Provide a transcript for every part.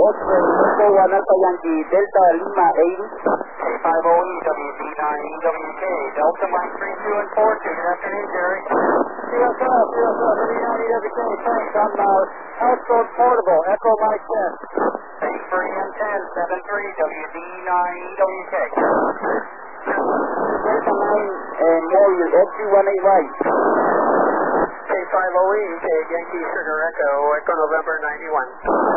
X-ray Echo 1 Alpha Yankee Delta Lima 80. K50E WD9EWK Delta Mike 32 and 42. Good afternoon, Jerry. QSL WD9EWK, thanks. I'm Houseboat Portable, Echo Mike 10. Thanks for EM10 73 WD9EWK. Delta 9 Mobile XU1AY. K50E K Yankee Sugar Echo November 91.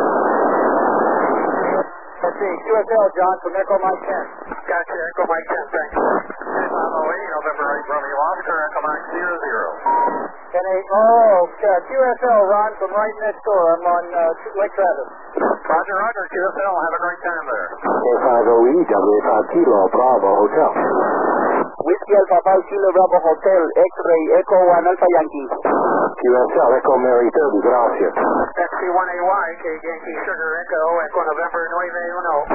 Let's see, QSL John from Echo Mike 10. Gotcha, Echo Mike 10, thanks. K50E November 8 Romeo Oscar Echo Mike 00. QSL Ron from right next door. I'm on Lake Travis. Roger, QSL. Have a great time there. K50E W5 Kilo Bravo Hotel. Whiskey Alpha 5 Kilo Bravo Hotel, X-ray Echo 1 Alpha Yankee. QSL Echo Mary 30, gracias. XC1AY K Yankee Sugar Echo November 91.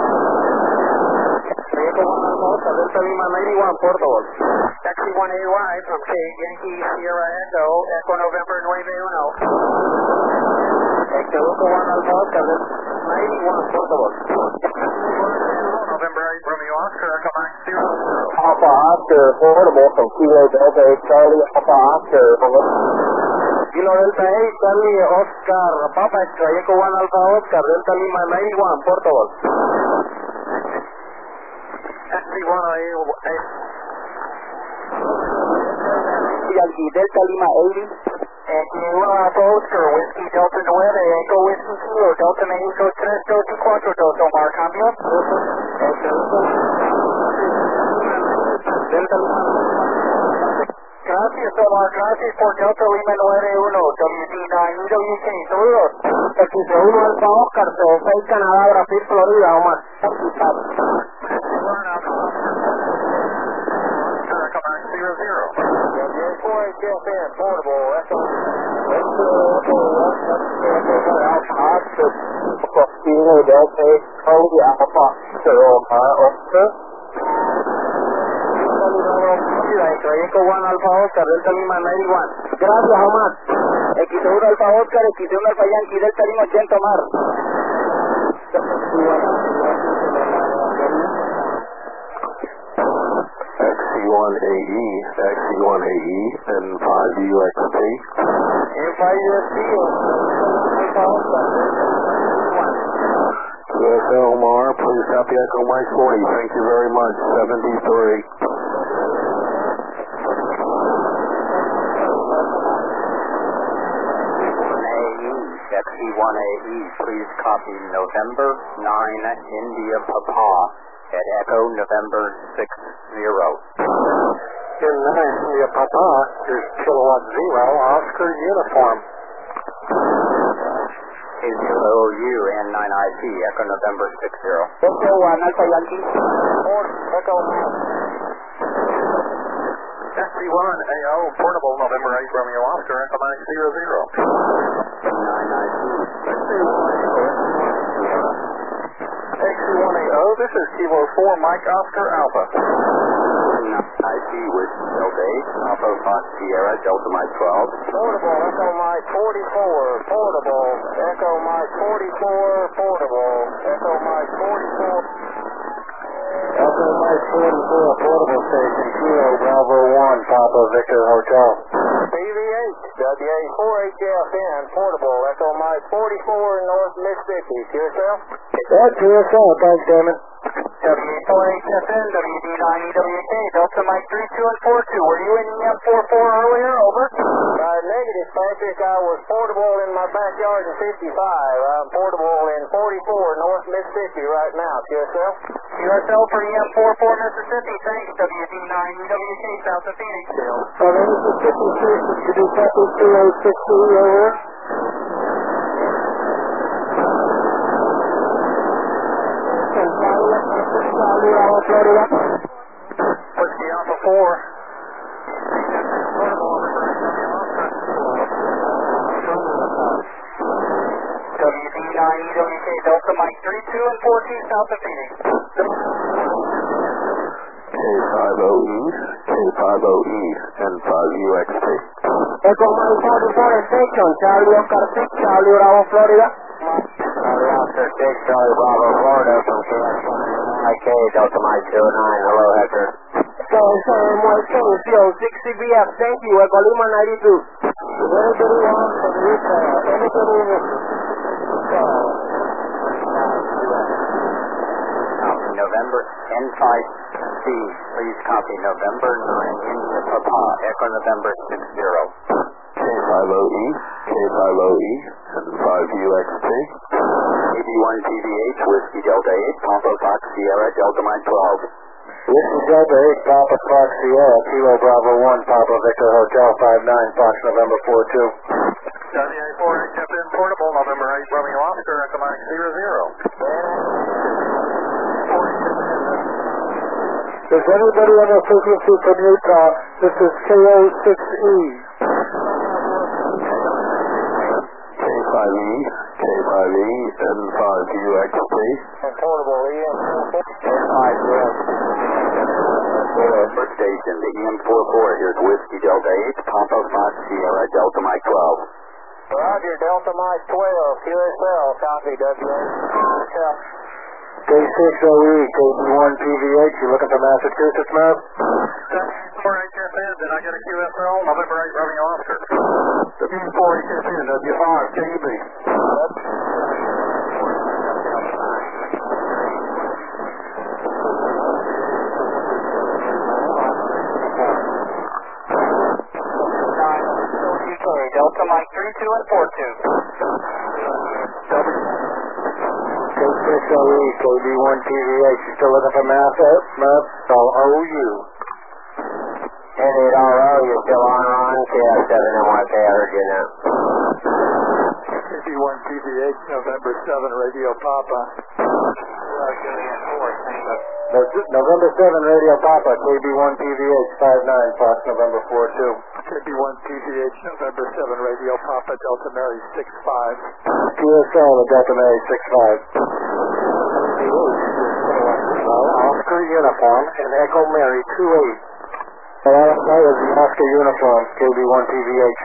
Echo 1 Alpha, Delta Lima 91, Portable. XC1AY from K Yankee Sierra Echo November 91. Echo 1 Alpha, Delta 91, Portable. November 8 Romeo Oscar Echo Mike 00. Alpha Oscar Portable from Kilo Delta 8 Charlie Alpha Oscar. Kilo Delta 8 Charlie Oscar Papa X-ray Echo 1 Alpha Oscar Delta Lima 91, Portable. XC1AY Yankee Delta Lima 80. X1 Alpha Oscar Whiskey Delta 9 Echo Whiskey Kilo Delta Mexico 3 2 4 2 Omar Cambio. Delta Lima. Gracias, Omar. Gracias por Delta Lima 91 WD9EWK. Saludos. X1 Alpha Oscar, 6 Canadá, Brasil, Florida, Omar. Portable Echo. Kilo Delta 8 Charlie Alpha Oscar. Echo 1 Alpha Oscar Delta Lima 91. Gracias, Omar. X1 Alpha Oscar, X1 Alpha Yankee Delta Lima 80, Omar. XC1AE, and 5UXT. And 5UXT. QSL Omar, please copy Echo Mike 40. Thank you very much. 73. XC1AE, please copy November 9 India Papa at Echo November 60. In 9 India Papa is Kilowatt 0 Oscar Uniform. KZOU N9IP Echo November 60. Echo 1 Alpha Yankee. Echo XC1AO Portable November 8 Romeo Oscar Echo Mike 00. 9IP. XC1AO, this is Kilo 4 Mike Oscar Alpha. IP with Delta 8 Alpha Fox Sierra Delta Mike 12. Portable Echo Mike 44. Portable Echo Mike 44. Portable Echo Mike 44. Echo Mike 44 Portable Station Kilo Bravo 1 Papa Victor Hotel. BV8 WA48FN Portable Echo Mike 44 North Mississippi. QSL? That's QSL, thanks, Damon. WA48FN WD9EWK Delta Mike 32 and 42. Were you in EM44 earlier? Over. Negative, Patrick. I was portable in my backyard in 55. I'm portable in 44 North Mississippi right now. QSL? QSL for EM44 Mississippi. Thanks. WD9EWK south of Phoenix. Mississippi Station, to do copy 2860 over. Florida. Whiskey Alpha 4. WD9EWK Delta Mike 32 and 14 south of Phoenix. K50E, and 5UXT. Echo Mike 44 Station, Charlie Oscar 6, Charlie Bravo, Florida. Charlie Oscar 6, Charlie Bravo, Florida from KS1IK, Delta Mike 09. Hello, Hector. KS1MYK, 06CBF. Thank you. Echo Lima 92. Anybody wants from Utah? Anybody in the... November N5C, please copy November 9 India Papa, Echo November 60. K50E, K50E, and 5UXT. 81TVH, Whiskey Delta 8, Papa Fox Sierra, Delta Mike 12. Whiskey Delta 8, Papa Fox Sierra, Kilo Bravo 1, Papa Victor Hotel 59, Fox November 42. WA4HFN Portable, November 8, Romeo Oscar, Echo Mike 00. Is anybody on the frequency from Utah? This is KO6E. K5E, K5E, and 5UXT. Portable EM. First station, the EM44, here's Whiskey Delta 8, Papa Fox Sierra, Delta Mike 12. Roger, Delta Mike 12, QSL, copy WA. K6OE, KB1PVH, you looking for Massachusetts, Matt? 4HFN, did I get a QSL? November 8, Romeo Oscar. 4HFN, W5, KB. Delta Mike 32 and 42. K6OE, KB1PVH, you still looking for Matt? OU. N8RO, you're still on, KS7NYK, I heard you now. KB1PVH, November 7, Radio Papa. November 7, Radio Papa, KB1PVH, 59, Fox November 42. KB1PVH, November 7, Radio Papa, Delta Mary 65. QSL, Delta Mary 65. Oscar Uniform and Echo Mary 28. That was the Oscar Uniform, KB1PVH.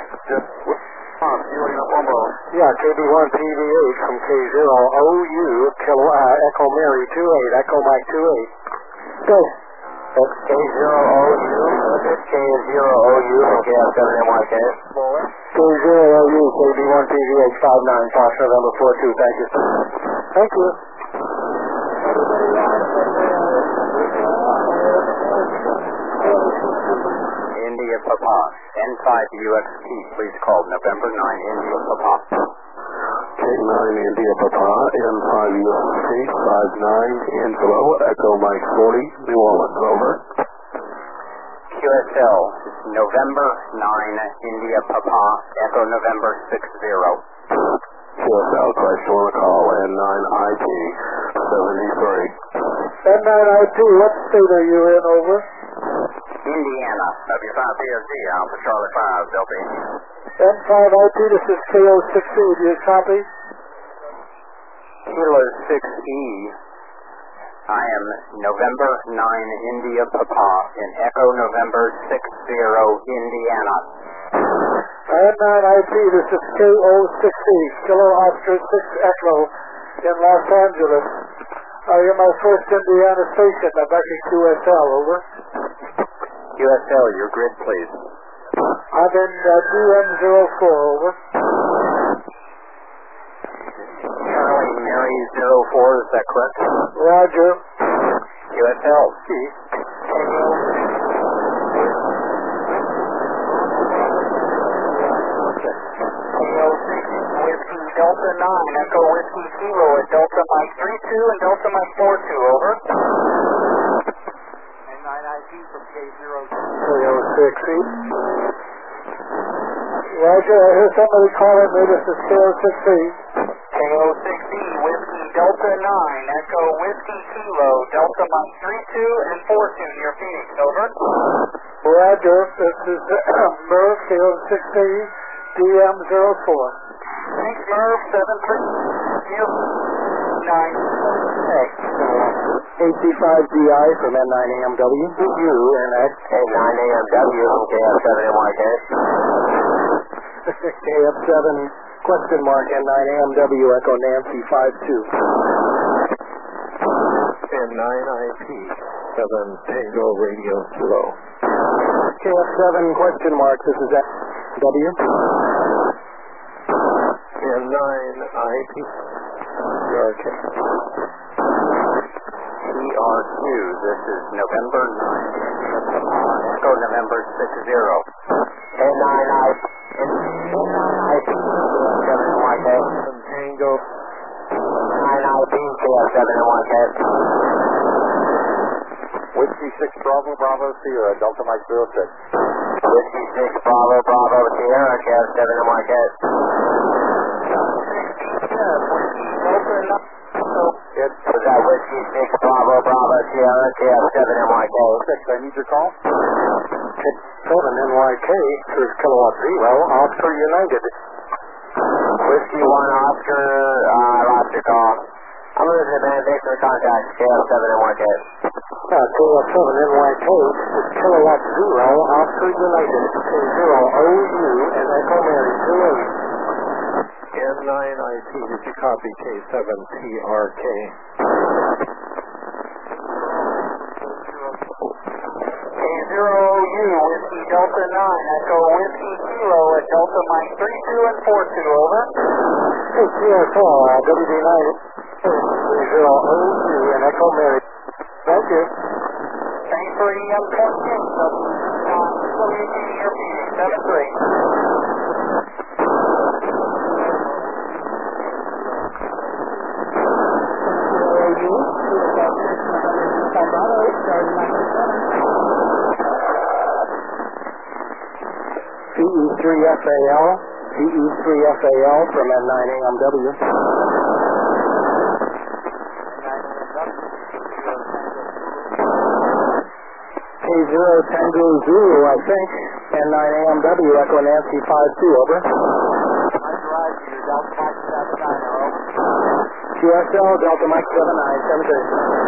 Yeah, KB1PVH from K0OU, Kilo Echo Mary 28, Echo Mike 28. Go. That's K0OU, this K0OU from KS7NYK. K0OU, KB1PVH 59, Fox November 42, thank you. Thank you. India Papa, N5UXT, please call November 9 India Papa. K9 India Papa, N5UXT, 59, Angelo, Echo Mike 40, New Orleans, over. QSL, November 9 India Papa, Echo November 60. QSL, Christ on the call, N9IT, 73. N9IT, what state are you in, over? Indiana, W5PSD, Alpha Charlie 5, Delta. N5IT, this is KO6E, do you copy? Kilo 6E, I am November 9 India Papa in Echo November 60, Indiana. N9IT, this is KO6E, Kilo Oscar 6 Echo in Los Angeles. You're my first Indiana station, I'm actually QSL, over. QSL, your grid, please. I'm in DM04, over. Charlie Mary 04, is that correct? Roger. QSL. Whiskey Delta 9, Echo Whiskey Kilo at Delta Mike 32 and Delta Mike 42, over. N9IT from KO6E. Roger, I hear somebody calling me, this is KO6E. KO6E, Whiskey Delta 9, Echo Whiskey Kilo, Delta Mike 32 and 42 near Phoenix, over. Roger, this is Merv, KO6E, DM04. Thanks, Merv, AC5DI from N9AMW. You and K9AMW from KF7NYK. KF7 Question mark N9AMW Echo Nancy 52. N9IP 7 Tango Radio Kilo. KF7 question mark, this is W. N9IP PRK. TRQ, this is November 9. Echo November 60. N9IP 7NYK. Tango. 9IP KF7NYK. Whiskey 6 Bravo Bravo Sierra Delta Mike 06. Whiskey 6 Bravo Bravo Sierra KF7NYK. Was that Whiskey 6 Bravo Bravo Sierra KF7NYK? 6, I need your call. 7NYK is Kilowatt Zero, Oscar United. Whiskey 1 Oscar, lost your call. I'm losing the band, thanks for the contact, KF7NYK. KF7NYK is Kilowatt Zero, Oscar United, K0OU, and Echo Mary 28. N9IP, did you copy K7TRK? K0OU, Whiskey Delta 9, Echo Whiskey Kilo at Delta Mike 32 and 42, over. KCSR, WD9, 30OU, and Echo Mary. Thank you. Thanks for EM26, WTRP 73. PE3FAL, PE3FAL from N9AMW. K0 Tango Zulu, I think. N9AMW, Echo Nancy 52, over. QSL, Delta Mike 79, 73.